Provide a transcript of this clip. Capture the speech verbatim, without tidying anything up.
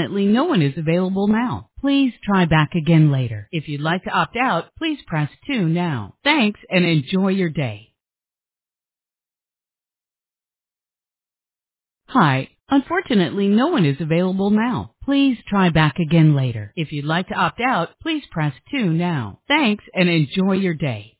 Unfortunately, no one is available now. Please try back again later. If you'd like to opt out, please press two now. Thanks and enjoy your day. Hi. Unfortunately, no one is available now. Please try back again later. If you'd like to opt out, please press two now. Thanks and enjoy your day.